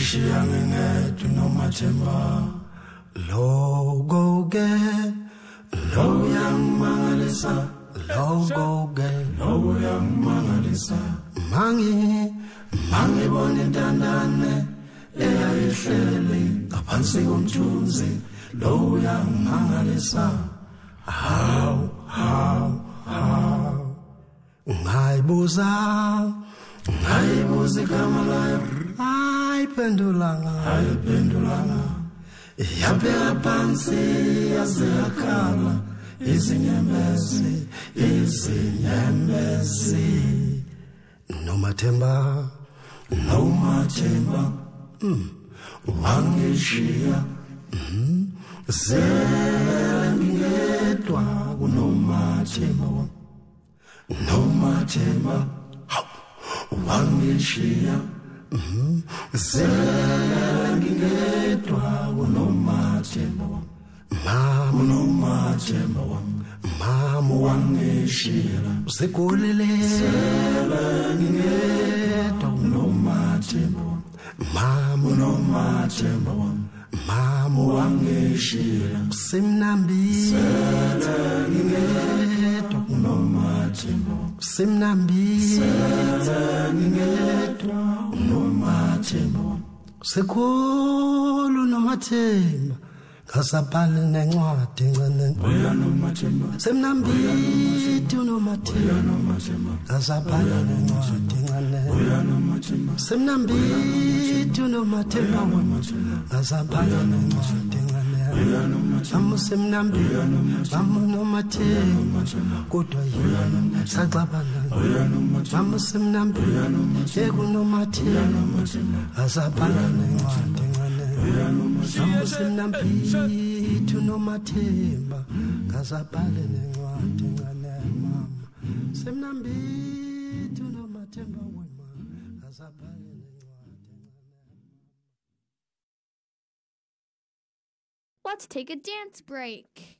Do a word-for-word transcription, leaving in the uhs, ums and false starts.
wangishiya ngingedwa nomathemba logo ke lo yangimangalisa logo ke lo yangimangalisa mangi mangi bona intandane eyayihleli ngaphansi komthunzi lo yangimangalisa how how how ngayibuza ngayibuza igama layo ayiphendulanga ayiphendulanga yabheka phansi yaze yakhala izinyembezi izinyembezi nomathemba nomathemba mm wangishiya mhm sengedwa kunomathemba nomathemba wangishiya mhm sengedwa kunomathemba mama nomathemba mama wangishiya usekhulile sengedwa kunomathemba mama nomathemba mama wangishiya simnambi ngedwa kunomathemba simnambi ngedwa kunomathemba sekhulu nomathemba kasabhale nencwadi ncane buya nomathemba semnambi nomathemba kasabhale nencwadi ncane buya nomathemba semnambi nomathemba kasabhale nencwadi ncane buya nomathemba amusemnambi amu nomathemba kodwa yena saxabana buya nomathemba amusemnambi ekunomathemba kasabhale nencwadi ncane amusemnambi nomathemba kasabhale nencwadi ncane mama semnambi nomathemba wema kasabhale nencwadi. Let's take a dance break.